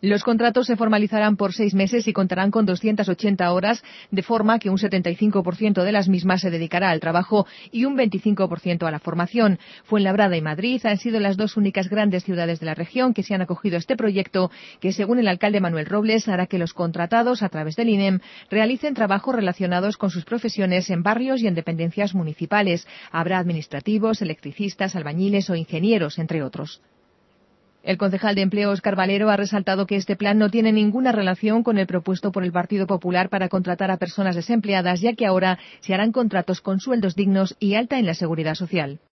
Los contratos se formalizarán por 6 meses y contarán con 280 horas, de forma que un 75% de las mismas se dedicará al trabajo y un 25% a la formación. Fuenlabrada y Madrid han sido las dos únicas grandes ciudades de la región que se han acogido a este proyecto, que según el alcalde Manuel Robles hará que los contratados a través del INEM realicen trabajos relacionados con sus profesiones en barrios y en dependencias municipales. Habrá administrativos, electricistas, albañiles o ingenieros, entre otros. El concejal de Empleo, Óscar Valero, ha resaltado que este plan no tiene ninguna relación con el propuesto por el Partido Popular para contratar a personas desempleadas, ya que ahora se harán contratos con sueldos dignos y alta en la seguridad social.